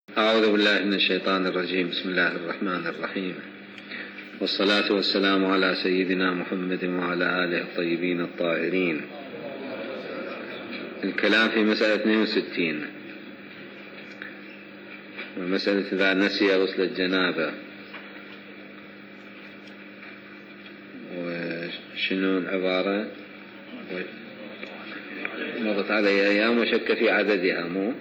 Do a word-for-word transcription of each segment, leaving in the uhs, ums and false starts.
أعوذ بالله من الشيطان الرجيم. بسم الله الرحمن الرحيم، والصلاة والسلام على سيدنا محمد وعلى آله الطيبين الطاهرين. الكلام في مسألة اثنين وستين، ومسألة إذا نسي غسل الجنابة وشنو العبارة؟ مضت عليه أيام وشك في عددها، مو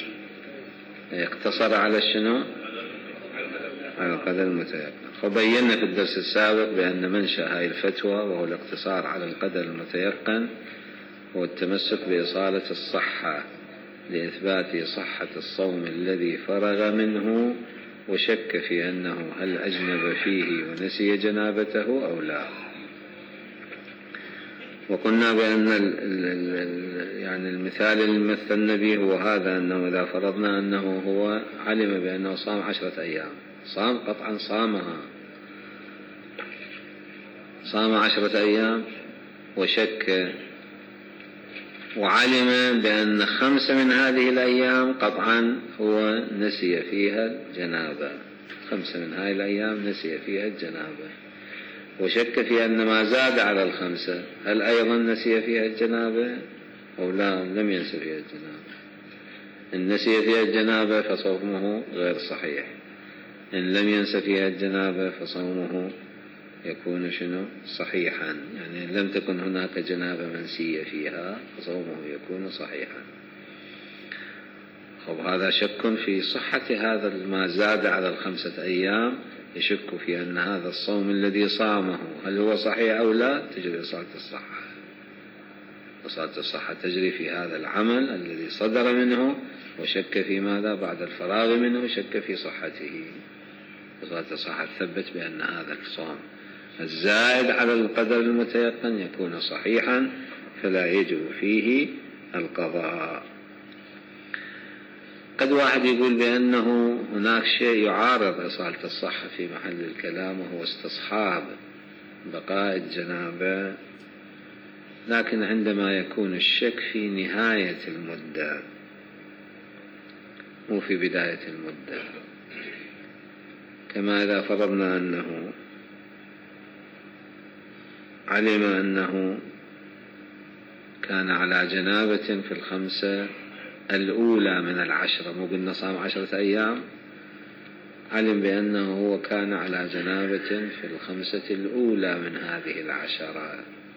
اقتصر على الشنو؟ على القدر المتيقن. فبينا في الدرس السابق بأن منشأ هاي الفتوى وهو الاقتصار على القدر المتيقن هو التمسك بإصالة الصحة لإثبات صحة الصوم الذي فرغ منه وشك في أنه هل أجنب فيه ونسي جنابته أو لا. وقلنا بأن ال ال ال يعني المثال اللي مثلنا به هو هذا، أنه إذا فرضنا أنه هو علم بأنه صام عشرة أيام، صام قطعا صامها، صام عشرة أيام وشك، وعلم بأن خمس من هذه الأيام قطعا هو نسي فيها الجنابة، خمس من هذه الأيام نسي فيها الجنابة، وشك في أن ما زاد على الخمسة هل أيضا نسي فيها الجنابة أو لا، لم ينسي فيها الجنابة. إن نسي فيها الجنابة فصومه غير صحيح، إن لم ينس فيها الجنابة فصومه يكون شنو؟ صحيحا. يعني لم تكن هناك جنابة منسية فيها فصومه يكون صحيحا. خب هذا شك في صحة هذا ما زاد على الخمسة أيام، يشك في أن هذا الصوم الذي صامه هل هو صحيح أو لا، تجري إصالة الصحة. إصالة الصحة تجري في هذا العمل الذي صدر منه وشك في ماذا بعد الفراغ منه، شك في صحته. إصالة الصحة تثبت بأن هذا الصوم الزائد على القدر المتيقن يكون صحيحا فلا يجب فيه القضاء. قد واحد يقول بأنه هناك شيء يعارض إصالة الصحة في محل الكلام وهو استصحاب بقاء الجنابة، لكن عندما يكون الشك في نهاية المدة مو في بداية المدة، كما إذا فرضنا أنه علم أنه كان على جنابة في الخمسة الأولى من العشرة، مو قلنا صام عشرة أيام، علم بأنه هو كان على جنابة في الخمسة الأولى من هذه العشرة،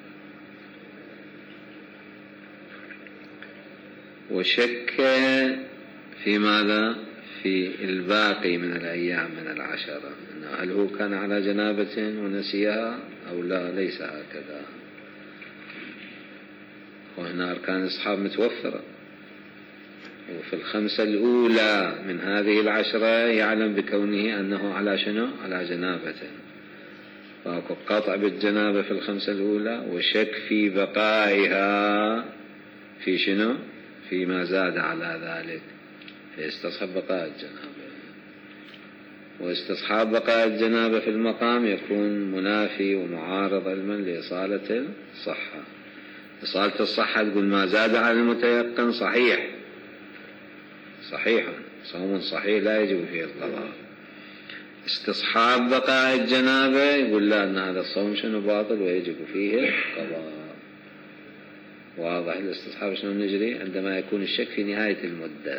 وشك في ماذا؟ في الباقي من الأيام من العشرة، هل هو كان على جنابة ونسيها أو لا، ليس هكذا. وهنا أركان الإصحاب متوفرة، وفي الخمسة الأولى من هذه العشرة يعلم بكونه أنه على شنو؟ على جنابة، فأكو قطع بالجنابة في الخمسة الأولى وشك في بقائها في شنو؟ فيما زاد على ذلك، فيستصحب بقاء الجنابة. واستصحاب بقاء الجنابة في المقام يكون منافي ومعارض علما لإصالة الصحة. إصالة الصحة تقول ما زاد على المتيقن صحيح، صحيح صوم صحيح لا يجب فيه القضاء. استصحاب بقاء الجنابة يقول لا، أن هذا الصوم شنو باطل ويجب فيه القضاء. واضح الاستصحاب شنو نجري عندما يكون الشك في نهاية المدة.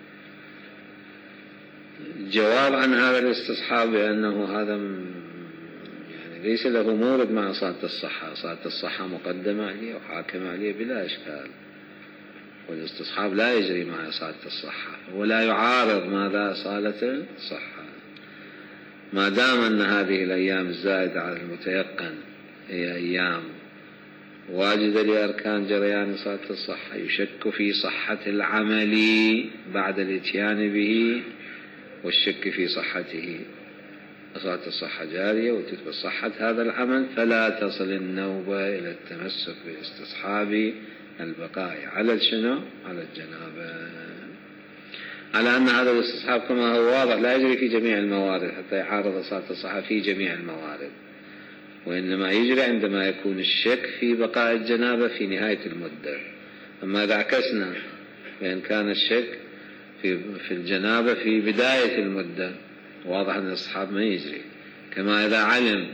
الجواب عن هذا الاستصحاب بأنه هذا يعني ليس له مورد مع إصالة الصحة، إصالة الصحة مقدمة عليه وحاكم عليه بلا إشكال، والاستصحاب لا يجري مع إصالة الصحة ولا يعارض ماذا؟ إصالة الصحة. ما دام أن هذه الأيام الزائدة على المتيقن هي أيام واجدة لأركان جريان إصالة الصحة، يشك في صحة العمل بعد الاتيان به والشك في صحته، إصالة الصحة جارية وتثبت صحة هذا العمل، فلا تصل النوبة إلى التمسك باستصحاب البقاء على الشنو؟ على الجنابة، على أن هذا الاستصحاب كما هو واضح لا يجري في جميع الموارد حتى يعارض إصالة الصحة في جميع الموارد، وإنما يجري عندما يكون الشك في بقاء الجنابة في نهاية المدة. أما إذا عكسنا بأن كان الشك في في الجنابة في بداية المدة، واضح أن الاستصحاب ما يجري. كما إذا علم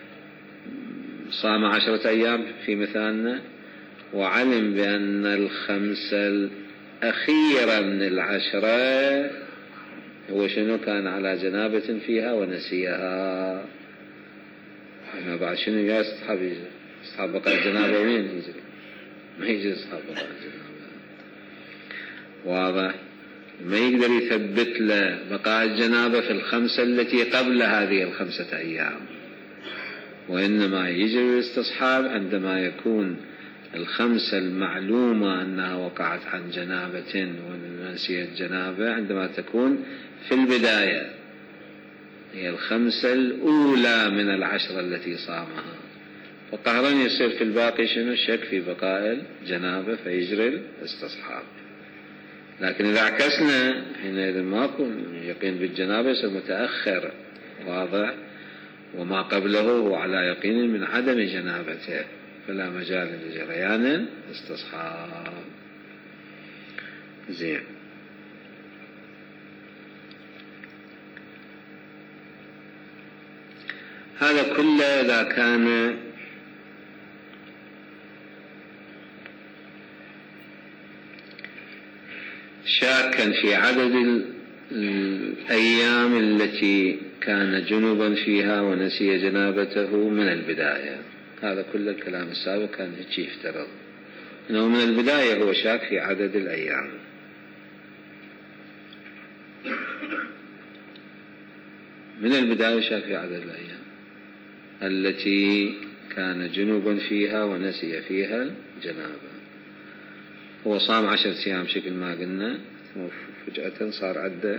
صام عشرة أيام في مثالنا، وعلم بأن الخمسة الأخيرة من العشرة هو شنو كان على جنابة فيها ونسيها، هنا بعد شنو يا استصحاب يجري؟ استصحاب بقاء الجنابة وين يجري؟ ما يجري استصحاب بقاء الجنابة، واضح؟ ما يقدر يثبت له بقاء الجنابة في الخمسة التي قبل هذه الخمسة أيام، وإنما يجري الاستصحاب عندما يكون الخمسة المعلومة أنها وقعت عن جنابة ونسيت جنابة عندما تكون في البداية، هي الخمسة الأولى من العشرة التي صامها، فقهرا يصير في الباقي شنو؟ الشك في بقاء الجنابة فيجري الاستصحاب. لكن إذا عكسنا حينئذ ماكو يقين بالجنابة، يصير متأخر، واضح؟ وما قبله هو على يقين من عدم جنابته، فلا مجال لجريان استصحاب. زين. هذا كله إذا كان شاكا في عدد الأيام التي كان جنوبا فيها ونسي جنابته من البداية. هذا كل الكلام السابق كان هيك يفترض أنه من البداية هو شاك في عدد الأيام. من البداية شاك في عدد الأيام التي كان جنوبا فيها ونسي فيها الجنابة. هو صام عشر أيام شكل ما قلنا، فجأة صار عده،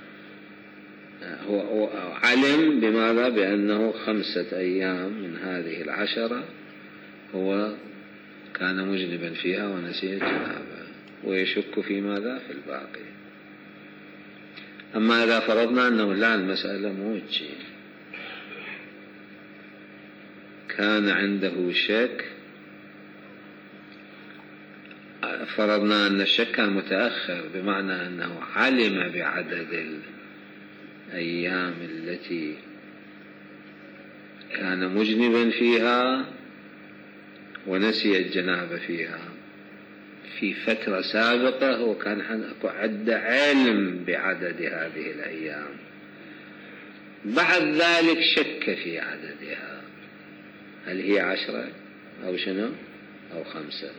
هو علم بماذا؟ بأنه خمسة أيام من هذه العشرة هو كان مجنبا فيها ونسي الجنابة، ويشك في ماذا؟ في الباقي. أما إذا فرضنا أنه لا، المسألة مو هيك، كان عنده شك، فرضنا أن الشك كان متأخر، بمعنى أنه علم بعدد الأيام التي كان مجنبا فيها ونسي الجنابة فيها في فترة سابقة، وكان عنده علم بعدد هذه الأيام، بعد ذلك شك في عددها، هل هي عشرة أو شنو أو خمسة،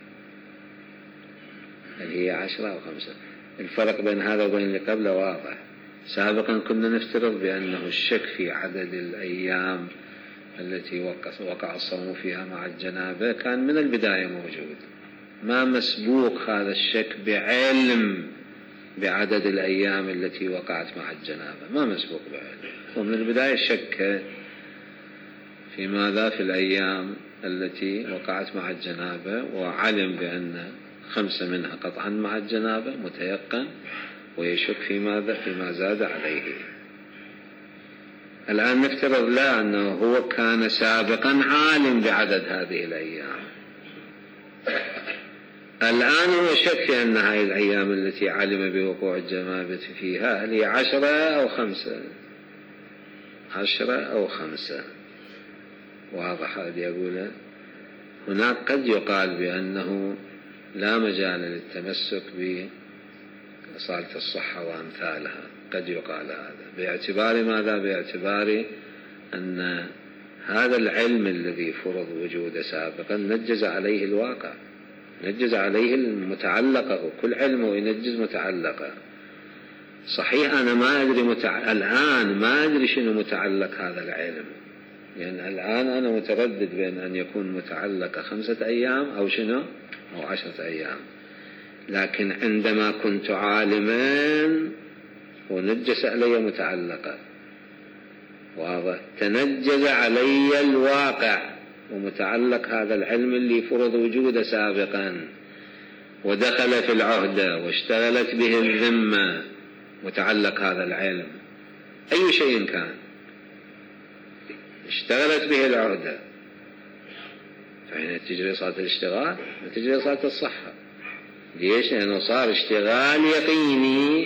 هل هي عشرة أو خمسة. الفرق بين هذا وبين اللي قبله واضح. سابقا كنا نفترض بأنه الشك في عدد الأيام التي وقع الصوم فيها مع الجنابة كان من البداية موجود، ما مسبوق هذا الشك بعلم بعدد الأيام التي وقعت مع الجنابة، ما مسبوق بعلم، ومن البداية شك في ماذا؟ في الأيام التي وقعت مع الجنابة، وعلم بأن خمسة منها قطعا مع الجنابة متيقن، ويشك في ماذا؟ فيما زاد عليه. الآن نفترض لا، أنه هو كان سابقا عالم بعدد هذه الأيام، الآن هو شك في أن هذه الأيام التي علم بوقوع الجنابة فيها هل هي عشرة أو خمسة، عشرة أو خمسة. واضح هذا؟ يقول هناك قد يقال بأنه لا مجال للتمسك بأصالة الصحة وأمثالها، قد يقال هذا باعتبار ماذا؟ باعتبار أن هذا العلم الذي فرض وجوده سابقا نجز عليه الواقع، نجز عليه المتعلقة، وكل علمه ينجز متعلقة. صحيح أنا ما أدري متع... الآن ما أدري شنو متعلق هذا العلم، لأن يعني الآن أنا متردد بين أن يكون متعلق خمسة أيام أو شنو أو عشرة أيام، لكن عندما كنت عالما ونجس علي متعلقة، واضح؟ تنجز علي الواقع ومتعلق هذا العلم اللي فرض وجوده سابقا، ودخل في العهدة واشتغلت به الذمة، متعلق هذا العلم أي شيء كان اشتغلت به العهدة، فهنا تجري صلاة الاشتغال وتجري صلاة الصحة. ليش؟ لأنه صار اشتغال يقيني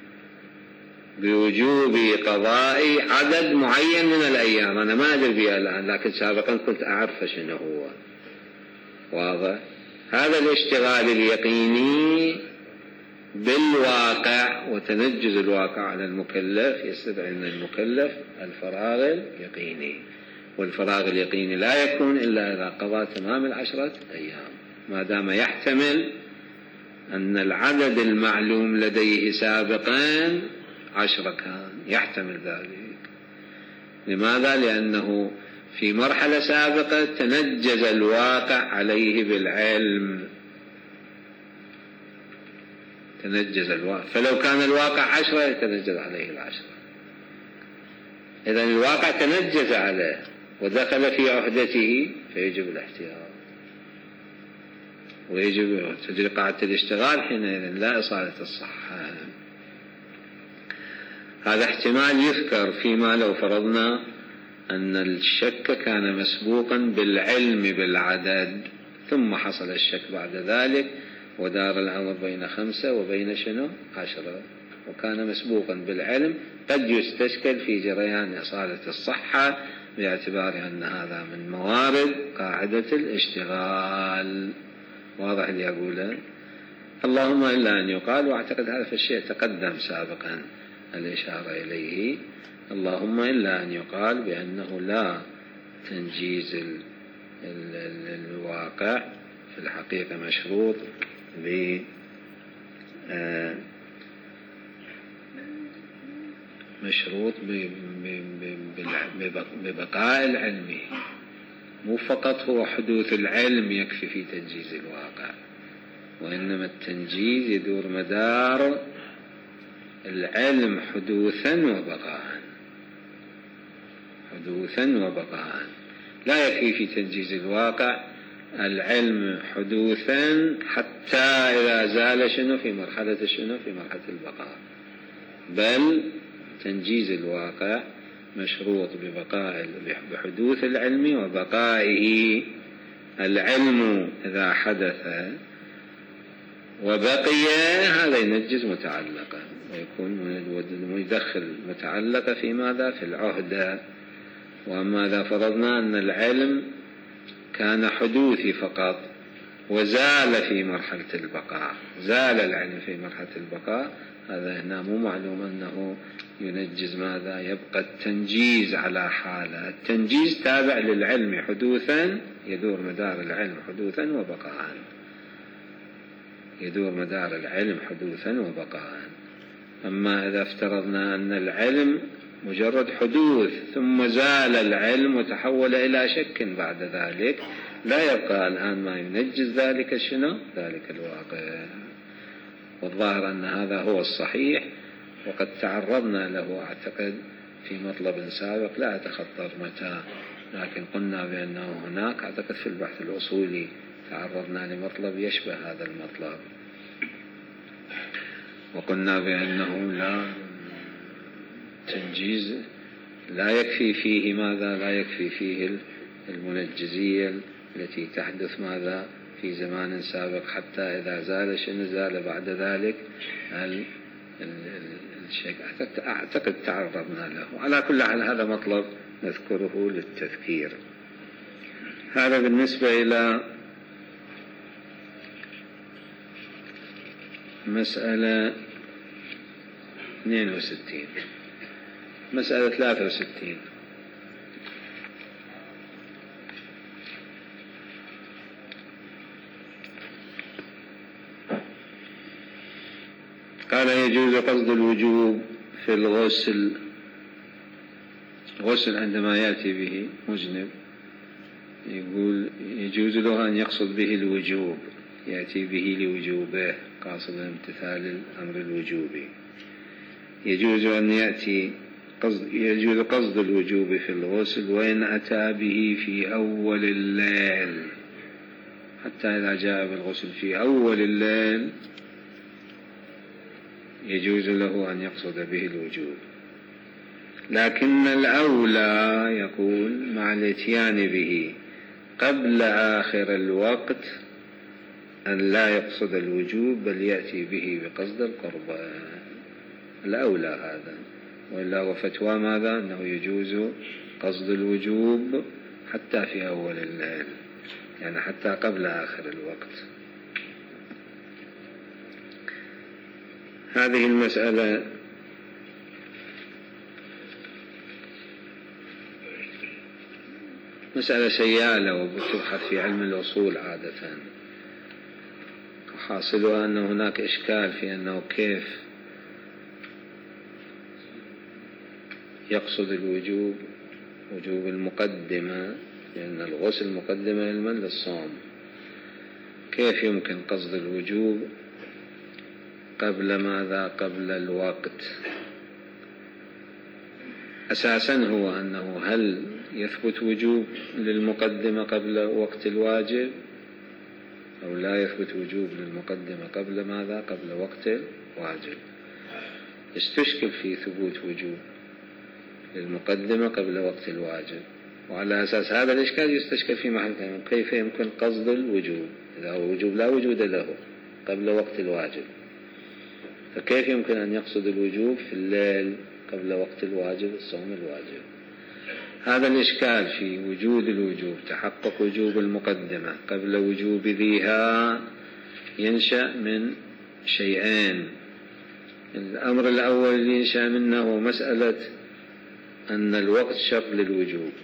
بوجوب قضاء عدد معين من الأيام. أنا ما أدري بها الآن، لكن سابقا كنت أعرف شنو هو. واضح؟ هذا الاشتغال اليقيني بالواقع وتنجز الواقع على المكلف يستدعي من المكلف الفراغ اليقيني، والفراغ اليقيني لا يكون إلا إذا قضى تمام العشرة أيام، ما دام يحتمل أن العدد المعلوم لديه سابقا عشرة كان، يحتمل ذلك. لماذا؟ لأنه في مرحلة سابقة تنجز الواقع عليه بالعلم، تنجز الواقع، فلو كان الواقع عشرة يتنجز عليه العشرة. إذن الواقع تنجز عليه ودخل في عهدته فيجب الاحتياط، ويجب تجري قاعدة الاشتغال حينئذ لا إصالة الصحة. هذا احتمال يذكر فيما لو فرضنا أن الشك كان مسبوقا بالعلم بالعدد، ثم حصل الشك بعد ذلك ودار الأمر بين خمسة وبين شنو عشرة، وكان مسبوقا بالعلم، قد يستشكل في جريان إصالة الصحة باعتبار أن هذا من موارد قاعدة الاشتغال. واضح اللي أقوله؟ اللهم إلا أن يقال، واعتقد هذا في الشيء تقدم سابقا الإشارة إليه، اللهم إلا أن يقال بأنه لا تنجيز ال ال ال الواقع في الحقيقة مشروط ب مشروط ببقاء العلم، مو فقط هو حدوث العلم يكفي في تنجيز الواقع، وإنما التنجيز يدور مدار العلم حدوثا وبقاء، حدوثا وبقاء. لا يكفي في تنجيز الواقع العلم حدوثا حتى إذا زال شنو في مرحلة شنو في مرحلة البقاء، بل تنجيز الواقع مشروط ببقاء بحدوث العلم وبقائه. العلم إذا حدث وبقي هذا ينجز متعلقا، ويكون يدخل متعلقة في ماذا؟ في العهدة. وأما إذا فرضنا أن العلم كان حدوثي فقط وزال في مرحلة البقاء، زال العلم في مرحلة البقاء، هذا هنا مو معلوم أنه ينجز ماذا؟ يبقى التنجيز على حالة. التنجيز تابع للعلم حدوثا، يدور مدار العلم حدوثا وبقاء، يدور مدار العلم حدوثا وبقاء. أما إذا افترضنا أن العلم مجرد حدوث ثم زال العلم وتحول إلى شك بعد ذلك، لا يبقى الآن ما ينجز ذلك شنو؟ ذلك الواقع. والظاهر أن هذا هو الصحيح، وقد تعرضنا له أعتقد في مطلب سابق لا أتخطر متى، لكن قلنا بأنه هناك أعتقد في البحث الأصولي تعرضنا لمطلب يشبه هذا المطلب، وقلنا بأنه لا تنجيز لا يكفي فيه ماذا؟ لا يكفي فيه المنجزية التي تحدث ماذا؟ في زمان سابق، حتى إذا زال شنو زال بعد ذلك الشيء. أعتقد تعرضنا له. على كل حال هذا مطلب نذكره للتذكير. هذا بالنسبة إلى مسألة اثنين وستين. مسألة ثلاثة وستين قال يجوز قصد الوجوب في الغسل. غسل عندما يأتي به مجنب يقول يجوز له أن يقصد به الوجوب، يأتي به لوجوبه قاصدا امتثال الأمر الوجوبي. يجوز أن يأتي قصد يجوز قصد الوجوب في الغسل وإن أتى به في أول الليل، حتى إذا جاء بالغسل في أول الليل يجوز له أن يقصد به الوجوب. لكن الأولى يقول مع الاتيان به قبل آخر الوقت أن لا يقصد الوجوب بل يأتي به بقصد القربة، الأولى هذا. وإلا هو فتوى ماذا؟ أنه يجوز قصد الوجوب حتى في أول الليل، يعني حتى قبل آخر الوقت. هذه المسألة مسألة سيالة وتبحث في علم الأصول عادة، وحاصلها أن هناك إشكال في أنه كيف يقصد الوجوب وجوب المقدمة، لأن الغسل مقدمة علما للصوم، كيف يمكن قصد الوجوب قبل ماذا؟ قبل الوقت. أساسا هو أنه هل يثبت وجوب للمقدمة قبل وقت الواجب أو لا يثبت وجوب للمقدمة قبل ماذا؟ قبل وقت الواجب. استشكل في ثبوت وجوب للمقدمة قبل وقت الواجب، وعلى أساس هذا الإشكال يستشكل في محل كيف يمكن قصد الوجوب إذا هو وجوب لا وجود له قبل وقت الواجب، فكيف يمكن أن يقصد الوجوب في الليل قبل وقت الواجب الصوم الواجب؟ هذا الإشكال في وجود الوجوب، تحقق وجوب المقدمة قبل وجوب ذيها، ينشأ من شيئين. الأمر الأول اللي ينشأ منه هو مسألة أن الوقت شرط للوجوب،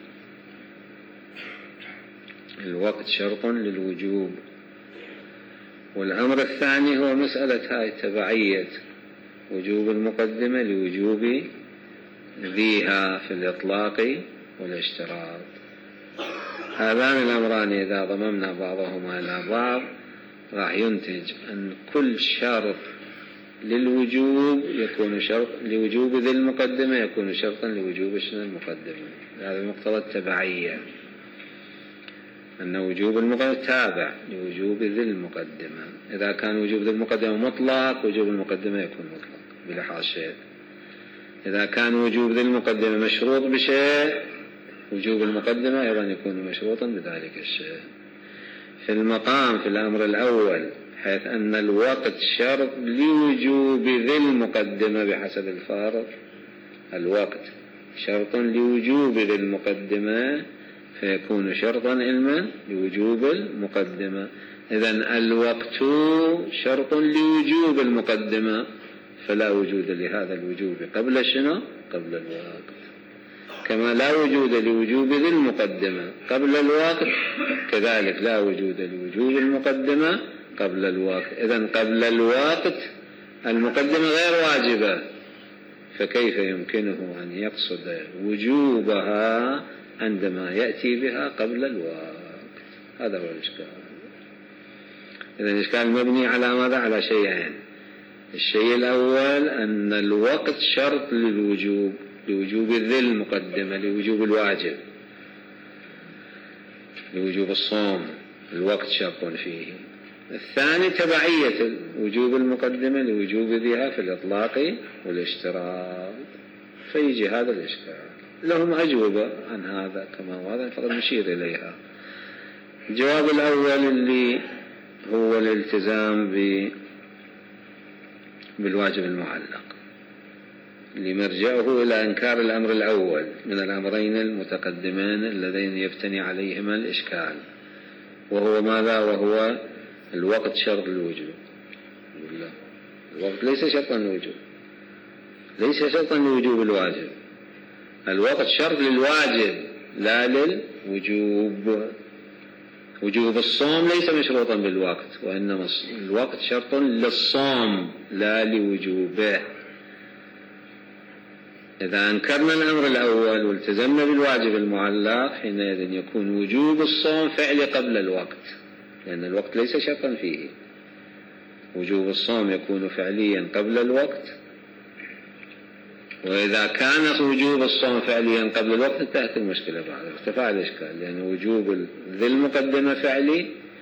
الوقت شرط للوجوب. والأمر الثاني هو مسألة هاي تبعية وجوب المقدمة لوجوب ذيها في الإطلاق والاشتراط. هذان الأمران إذا ضممنا بعضهما إلى بعض راح ينتج أن كل شرط للوجوب يكون شرط لوجوب ذي المقدمة يكون شرطا لوجوب شنو المقدمة. هذا مقتضى التبعية، أن وجوب المقدمة تابع لوجوب ذي المقدمة. إذا كان وجوب ذي المقدمة مطلق وجوب المقدمة يكون مطلق بلحاظ شيء. إذا كان وجوب ذي المقدمة مشروط بشيء وجوب المقدمة أيضا يكون مشروطا بذلك الشيء. في المقام في الأمر الأول حيث أن الوقت شرط لوجوب ذي المقدمة بحسب الفارض، الوقت شرط لوجوب ذي المقدمة فيكون شرطا علما لوجوب المقدمة. إذن الوقت شرط لوجوب المقدمة فلا وجود لهذا الوجوب قبل شنو؟ قبل الوقت. كما لا وجود لوجوب ذي المقدمة قبل الوقت كذلك لا وجود لوجوب المقدمة قبل الوقت. إذن قبل الوقت المقدمة غير واجبة، فكيف يمكنه أن يقصد وجوبها عندما يأتي بها قبل الوقت؟ هذا هو الإشكال. إذن الإشكال مبني على ماذا؟ على شيئين. الشيء الأول أن الوقت شرط للوجوب لوجوب ذي المقدمة لوجوب الواجب لوجوب الصوم، الوقت شرط فيه. الثاني تبعية وجوب المقدمة لوجوب ذيها في الإطلاق والاشتراط. فيجي هذا الإشكال. لهم أجوبة عن هذا كما هو هذا فقط نشير إليها. الجواب الأول اللي هو الالتزام ب بالواجب المعلق اللي مرجعه إلى إنكار الأمر الأول من الأمرين المتقدمين اللذين يفتني عليهما الإشكال، وهو ماذا؟ وهو الوقت شرط للوجوب. الوقت ليس شرطا للوجوب، ليس شرطا لوجوب الواجب. الوقت شرط للواجب لا للوجوب. وجوب الصوم ليس مشروطا بالوقت، وإنما الوقت شرط للصوم لا لوجوبه. إذا أنكرنا الأمر الأول والتزمنا بالواجب المعلق حينئذ يكون وجوب الصوم فعلي قبل الوقت، لأن الوقت ليس شرطا فيه. وجوب الصوم يكون فعليا قبل الوقت، وإذا كان وجوب الصوم فعليا قبل الوقت انتهت المشكلة بعد ارتفاع الإشكال، لأن وجوب ذي المقدمة فعلي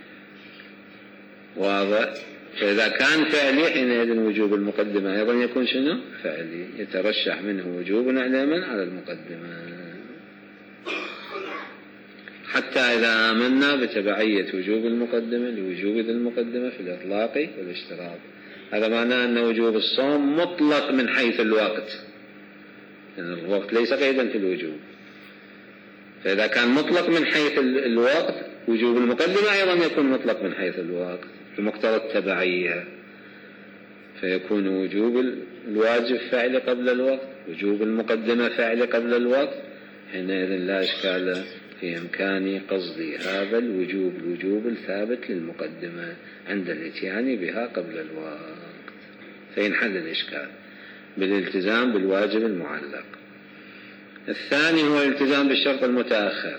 واضح. فإذا كان فعلي حينئذ وجوب المقدمة أيضا يكون شنو؟ فعلي، يترشح منه وجوب علما على المقدمة. حتى إذا آمنا بتبعية وجوب المقدمة لوجوب ذي المقدمة في الإطلاق والاشتراط. هذا معناه أن وجوب الصوم مطلق من حيث الوقت، لأن يعني الوقت ليس قيدا في الوجوب، فإذا كان مطلق من حيث الوقت وجوب المقدمة أيضا يكون مطلق من حيث الوقت بمقتضى التبعية، فيكون وجوب الواجب فعل قبل الوقت، وجوب المقدمة فعل قبل الوقت، حينئذ لا إشكال في إمكان قصد هذا الوجوب الوجوب الثابت للمقدمة عند الاتيان بها قبل الوقت، فينحل الإشكال بالالتزام بالواجب المعلق. الثاني هو الالتزام بالشرط المتأخر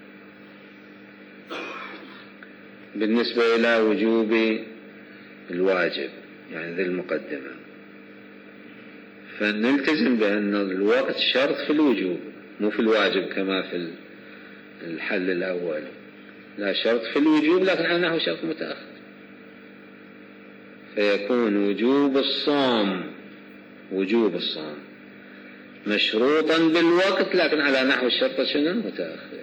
بالنسبة إلى وجوب الواجب يعني ذي المقدمة، فنلتزم بأن الوقت شرط في الوجوب مو في الواجب كما في الحل الأول، لا شرط في الوجوب لكن أنه شرط متأخر، فيكون وجوب الصوم وجوب الصوم مشروطا بالوقت لكن على نحو الشرط شنو متأخر.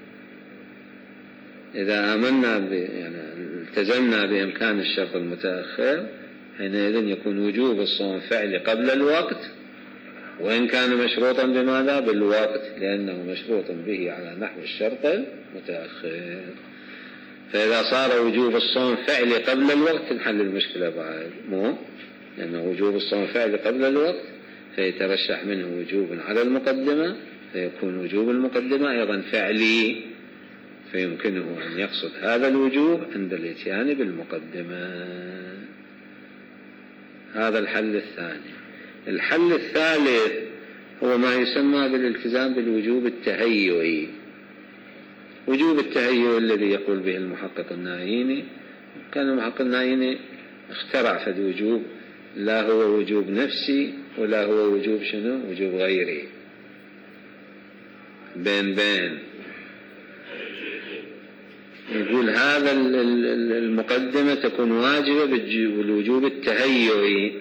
إذا آمنا ب... يعني التزمنا بإمكان الشرط المتأخر حينئذ يكون وجوب الصوم فعل قبل الوقت، وإن كان مشروطا بماذا بالوقت لأنه مشروط به على نحو الشرط المتأخر. فإذا صار وجوب الصوم فعل قبل الوقت تنحل المشكلة بعد، مو لأنه وجوب الصوم فعل قبل الوقت فيترشح منه وجوب على المقدمة، فيكون وجوب المقدمة أيضا فعلي، فيمكنه أن يقصد هذا الوجوب عند الاتيان بالمقدمة. هذا الحل الثاني. الحل الثالث هو ما يسمى بالالتزام بالوجوب التهيئي. وجوب التهيئ الذي يقول به المحقق الناييني، كان المحقق الناييني اخترع فد وجوب لا هو وجوب نفسي ولا هو وجوب شنو وجوب غيري، بين بين يقول هذا المقدمة تكون واجبة بالوجوب التهيئي،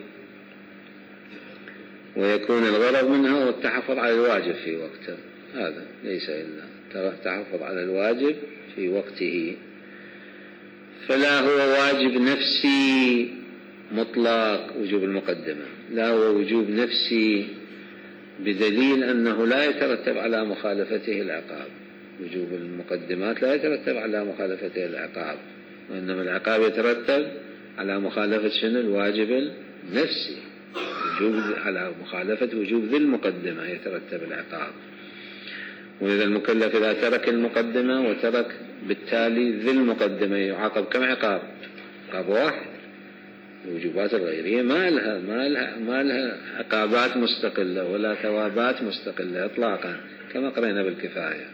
ويكون الغرض منها هو التحفظ على الواجب في وقته، هذا ليس إلا التحفظ على الواجب في وقته. فلا هو واجب نفسي مطلق وجوب المقدمة، لا هو وجوب نفسي بدليل أنه لا يترتب على مخالفته العقاب. وجوب المقدمات لا يترتب على مخالفته العقاب، وإنما العقاب يترتب على مخالفة شنو الواجب النفسي، وجوب على مخالفة وجوب ذي المقدمة يترتب العقاب. وإذا المكلف إذا ترك المقدمة وترك بالتالي ذي المقدمة يعاقب كم عقاب؟ عقاب واحد. الوجوبات الغيرية ما لها ما لها ما لها عقابات مستقلة ولا ثوابات مستقلة إطلاقا كما قرأنا بالكفاية.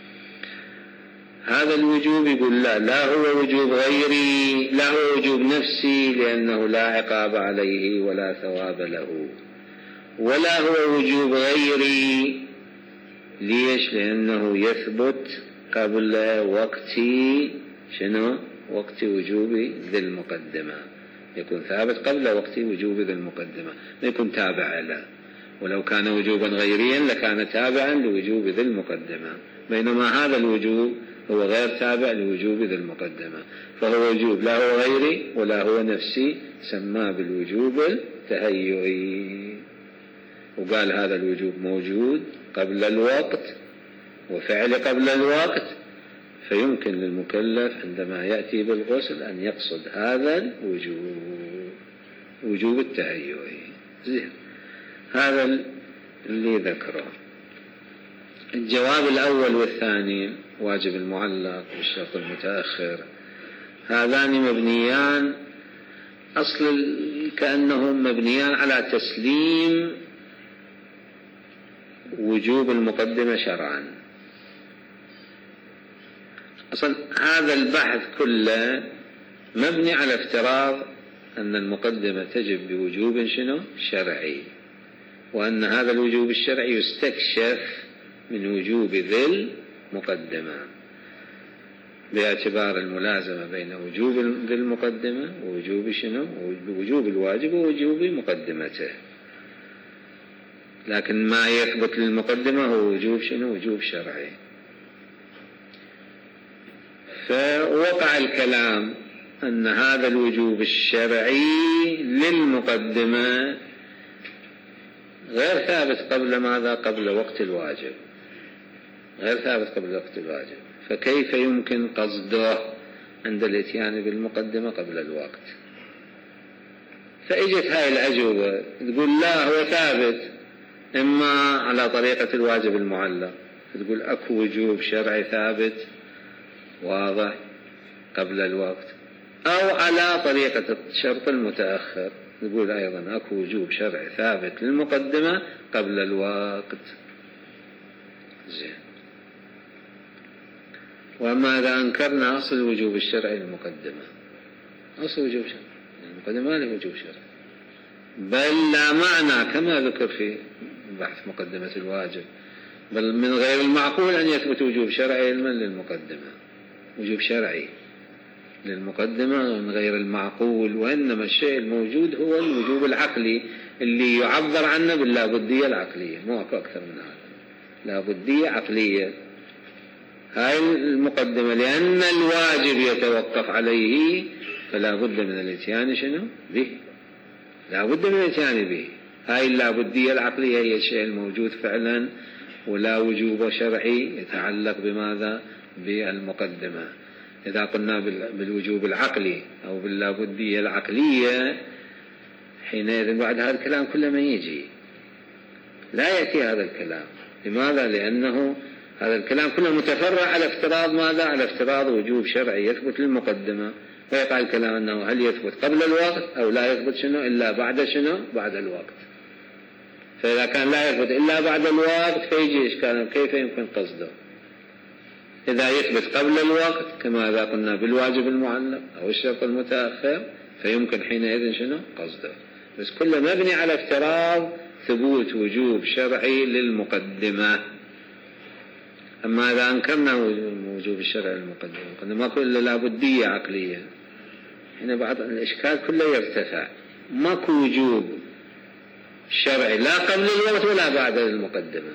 هذا الوجوب يقول لا لا هو وجوب غيري، لا هو وجوب نفسي لأنه لا عقاب عليه ولا ثواب له، ولا هو وجوب غيري ليش؟ لأنه يثبت قبل وقت شنو وقت وجوب ذي المقدمة، يكون ثابت قبل وقت وجوب ذي المقدمة، ما يكون تابع له. ولو كان وجوبا غيريا لكان تابعا لوجوب ذي المقدمة، بينما هذا الوجوب هو غير تابع لوجوب ذي المقدمة، فهو وجوب لا هو غيري ولا هو نفسي، سماه بالوجوب التهيئي. وقال هذا الوجوب موجود قبل الوقت وفعل قبل الوقت، فيمكن للمكلف عندما يأتي بالغسل أن يقصد هذا الوجوب وجوب التهيئي. زين، هذا اللي ذكره. الجواب الأول والثاني واجب المعلق والشرط المتأخر هذان مبنيان أصل كأنهم مبنيان على تسليم وجوب المقدمة شرعا. أصلا هذا البحث كله مبني على افتراض أن المقدمة تجب بوجوب شنو شرعي، وأن هذا الوجوب الشرعي يستكشف من وجوب ذي المقدمة باعتبار الملازمة بين وجوب ذي المقدمة ووجوب شنو وجوب الواجب ووجوب مقدمته. لكن ما يثبت للمقدمة هو وجوب شنو وجوب شرعي. فوقع الكلام أن هذا الوجوب الشرعي للمقدمة غير ثابت قبل ماذا؟ قبل وقت الواجب، غير ثابت قبل وقت الواجب، فكيف يمكن قصده عند الاتيان بالمقدمة قبل الوقت؟ فإجت هاي الأجوبة تقول لا، هو ثابت إما على طريقة الواجب المعلق، تقول أكو وجوب شرعي ثابت واضح قبل الوقت، أو على طريقة الشرط المتأخر، نقول أيضا أكو وجوب شرعي ثابت للمقدمة قبل الوقت. زين. وأما إذا أنكرنا أصل الوجوب الشرعي للمقدمة، أصل وجوب شرعي المقدمة ما له وجوب شرعي، بل لا معنى كما ذكر في بحث مقدمة الواجب، بل من غير المعقول أن يثبت وجوب شرعي علما للمقدمة، وجوب شرعي للمقدمة من غير المعقول، وإنما الشيء الموجود هو الوجوب العقلي اللي يعبر عنه باللابدية العقلية، مو أكثر من هذا، لابدية عقلية. هاي المقدمة لأن الواجب يتوقف عليه فلا بد من الاتيان شنو به، لا بد من الاتيان به. هاي اللابدية العقلية هي الشيء الموجود فعلا، ولا وجوب شرعي يتعلق بماذا؟ بالمقدمة. إذا قلنا بالوجوب العقلي أو باللابدية العقلية، حينئذ بعد هذا الكلام كله ما يجي، لا يأتي هذا الكلام. لماذا؟ لأنه هذا الكلام كله متفرع على افتراض ماذا؟ على افتراض وجوب شرعي يثبت للمقدمة، ويقع الكلام أنه هل يثبت قبل الوقت أو لا يثبت شنو إلا بعد شنو؟ بعد الوقت. فإذا كان لا يثبت إلا بعد الوقت فيجي إشكال، كيف يمكن قصده؟ إذا يثبت قبل الوقت كما إذا قلنا بالواجب المعلق أو الشرط المتأخر فيمكن حينئذ شنو قصده، بس كله مبني على افتراض ثبوت وجوب شرعي للمقدمة. أما إذا أنكرنا وجوب الشرع للمقدمة قلنا ما كل لابدية عقلية، هنا بعض الإشكال كله يرتفع، ماكو وجوب شرعي لا قبل الوقت ولا بعد المقدمة،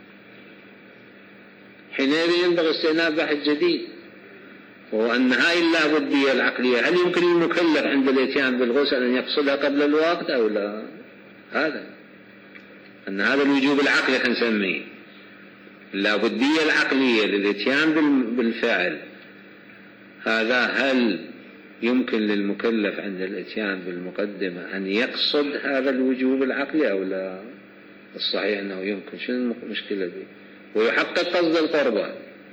حينئذ ينبغي استئناف بحث جديد، وهو أن هاي اللابدية العقلية هل يمكن المكلف عند الاتيان بالغسل أن يقصدها قبل الوقت أو لا؟ هذا أن هذا الوجوب العقلي نسميه اللابدية العقلية للاتيان بالفعل، هذا هل يمكن للمكلف عند الاتيان بالمقدمة أن يقصد هذا الوجوب العقلي أو لا؟ الصحيح أنه يمكن. شنو المشكلة دي؟ ويحقق قصد القربة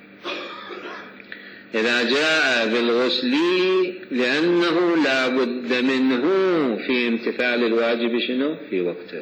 إذا جاء بالغسل لأنه لا بد منه في امتثال الواجب شنو في وقته.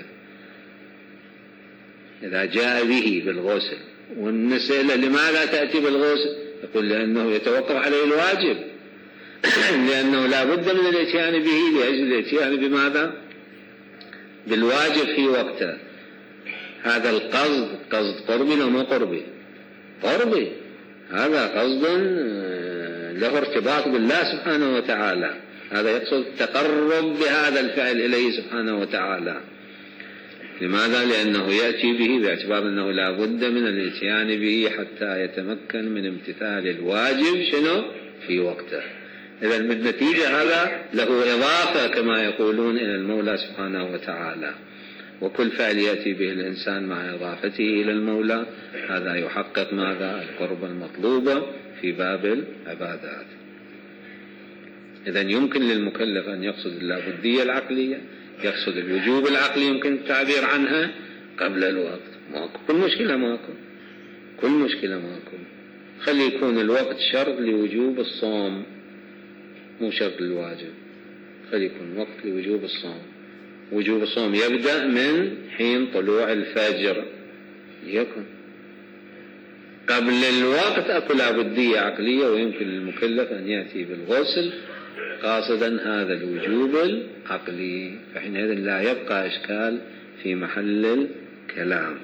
إذا جاء به بالغسل والنسألة لماذا تأتي بالغسل؟ يقول لأنه يتوقف عليه الواجب لأنه لا بد من الاتيان به لأجل الاتيان بماذا؟ بالواجب في وقته. هذا القصد قصد قربي ولا مو قربي؟ قربي، هذا قصد له ارتباط بالله سبحانه وتعالى، هذا يقصد التقرب بهذا الفعل إليه سبحانه وتعالى. لماذا؟ لأنه يأتي به باعتبار أنه لا بد من الاتيان به حتى يتمكن من امتثال الواجب شنو في وقته. إذا بالنتيجة هذا له إضافة كما يقولون إلى المولى سبحانه وتعالى، وكل فعل يأتي به الإنسان مع إضافته إلى المولى هذا يحقق ماذا؟ القرب المطلوبة في باب العبادات. إذا يمكن للمكلف أن يقصد اللابدية العقلية، يقصد الوجوب العقلي يمكن التعبير عنها قبل الوقت، ماكو كل مشكلة، ماكو كل مشكلة ماكو. خلي يكون الوقت شرط لوجوب الصوم مو شرط للواجب، خلي يكون وقت لوجوب الصوم. وجوب الصوم يبدأ من حين طلوع الفجر، يكن قبل الوقت أكو لابدية عقلية، ويمكن للمكلف أن يأتي بالغسل قاصدا هذا الوجوب العقلي، فحينئذ لا يبقى إشكال في محل الكلام.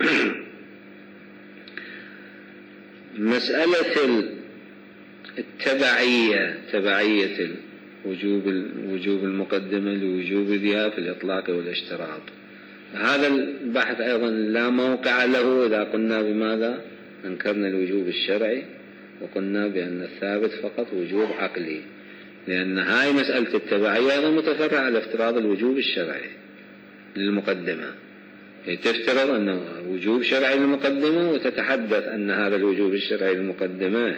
مسألة التبعية، تبعية وجوب وجوب المقدمة لوجوب ذها في الإطلاق والاشتراط، هذا البحث أيضا لا موقع له إذا قلنا بماذا؟ أنكرنا الوجوب الشرعي وقلنا بأن الثابت فقط وجوب عقلي، لأن هاي مسألة التبعية أيضا متفرعة على افتراض الوجوب الشرعي للمقدمة. تفترض أنه وجوب شرعي للمقدمة وتتحدث أن هذا الوجوب الشرعي للمقدمة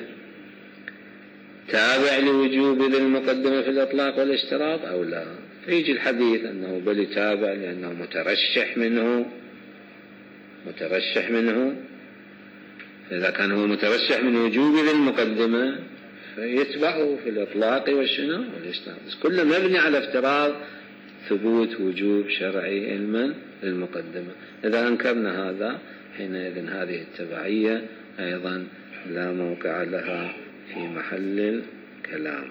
تابع لوجوب للمقدمة في الإطلاق والاشتراط أو لا، فيجي الحديث أنه بل تابع لأنه مترشح منه مترشح منه فإذا كان هو مترشح من وجوب للمقدمة فيتبعه في الإطلاق والشنو والاشتراط، كله مبني على افتراض ثبوت وجوب شرعي علما للمقدمة. إذا أنكرنا هذا حينئذ هذه التبعية أيضا لا موقع لها في محل الكلام.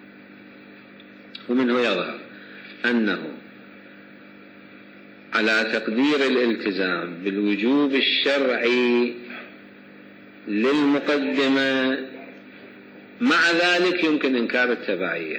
ومنه يظهر أنه على تقدير الالتزام بالوجوب الشرعي للمقدمة مع ذلك يمكن إنكار التبعية.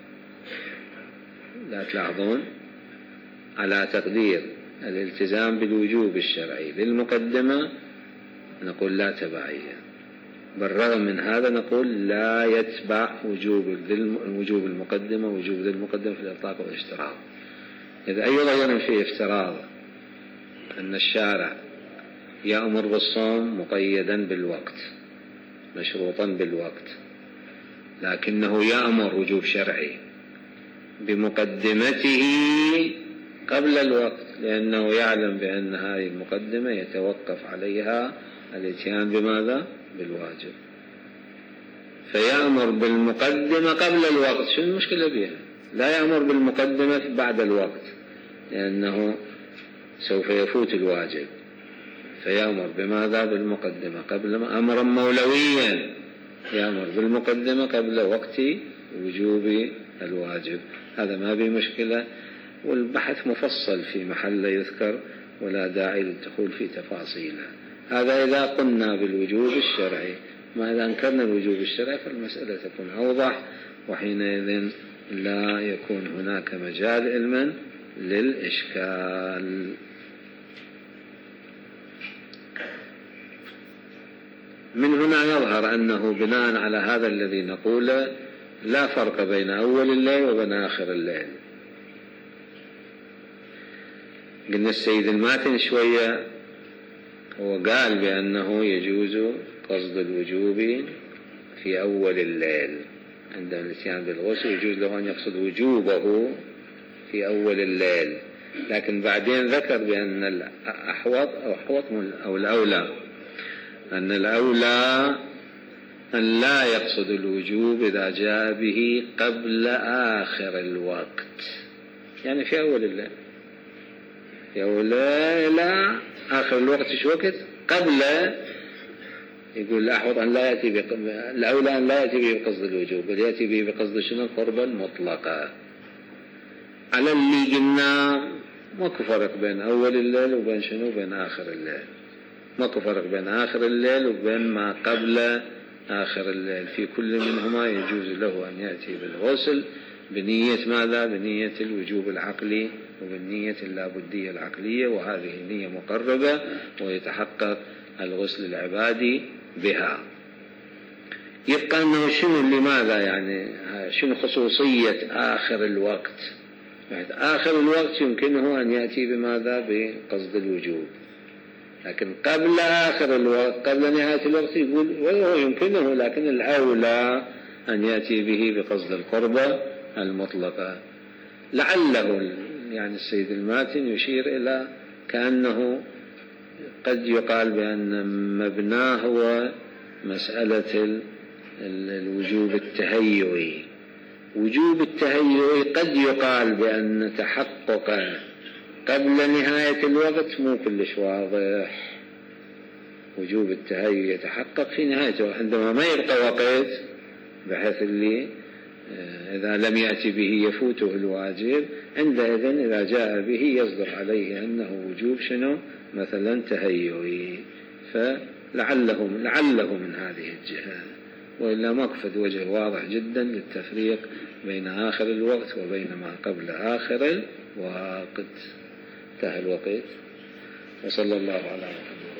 لا تلاحظون على تقدير الالتزام بالوجوب الشرعي للمقدمة نقول لا تبعية، بالرغم من هذا نقول لا يتبع وجوب وجوب المقدمة وجوب للمقدمة في الإطلاق والاشتراط. إذا أي غير في افتراض أن الشارع يأمر بالصوم مقيدا بالوقت مشروطا بالوقت، لكنه يأمر وجوب شرعي بمقدمته قبل الوقت، لأنه يعلم بأن هذه المقدمة يتوقف عليها الاتيان بماذا؟ بالواجب، فيأمر بالمقدمة قبل الوقت. شو المشكلة بها؟ لا يأمر بالمقدمة بعد الوقت لأنه سوف يفوت الواجب، فيأمر بماذا؟ بالمقدمة قبل ما أمرا مولويا يأمر بالمقدمة قبل وقت وجوب الواجب. هذا ما به مشكلة، والبحث مفصل في محل يذكر ولا داعي للدخول في تفاصيله. هذا إذا قلنا بالوجوب الشرعي، ما إذا أنكرنا الوجوب الشرعي فالمسألة تكون أوضح، وحينئذ لا يكون هناك مجال علما للإشكال. من هنا يظهر أنه بناء على هذا الذي نقوله لا فرق بين أول الليل وبين آخر الليل. قلنا السيد الماتن شوية هو قال بأنه يجوز قصد الوجوب في أول الليل عند الاتيان بالغسل، يجوز له أن يقصد وجوبه في أول الليل، لكن بعدين ذكر بأن الأحوط أو أحوط أو الأولى أن الأولى أن لا يقصد الوجوب إذا جاء به قبل آخر الوقت، يعني في أول الليل. في أول الليل لا آخر الوقت شو وقت؟ قبل، يقول الأحوط أن لا يأتي بق... الأولى أن لا يأتي به بقصد الوجوب، بل يأتي به بقصد شنو؟ القربة المطلقة. على اللي قلنا ماكو فرق بين أول الليل وبين شنو؟ بين آخر الليل. ماكو فرق بين آخر الليل وبين ما قبل آخر الليل، في كل منهما يجوز له أن يأتي بالغسل بنية ماذا؟ بنية الوجوب العقلي وبالنية اللابدية العقلية، وهذه النية مقربة ويتحقق الغسل العبادي بها. يبقى أنه شنو لماذا يعني شنو خصوصية آخر الوقت؟ آخر الوقت يمكنه أن يأتي بماذا؟ بقصد الوجوب، لكن قبل آخر الوقت قبل نهاية الوقت يقول وهو يمكنه، لكن الأولى أن يأتي به بقصد القربة المطلقة. لعله يعني السيد الماتن يشير إلى كأنه قد يقال بأن مبناه هو مسألة الوجوب التهيئي. وجوب التهيئي قد يقال بأن تحقق قبل نهاية الوقت مو كلش واضح. وجوب التهيئ يتحقق في نهايته عندما ما يبقى وقت، بحيث اللي إذا لم يأتي به يفوته الواجب، عندئذ إذا جاء به يصدر عليه أنه وجوب شنو؟ مثلا تهيئي. فلعله لعله من هذه الجهة، وإلا مقفد وجه واضح جدا للتفريق بين آخر الوقت وبين ما قبل آخر الوقت. انتهى الوقت، وصلى الله على محمد.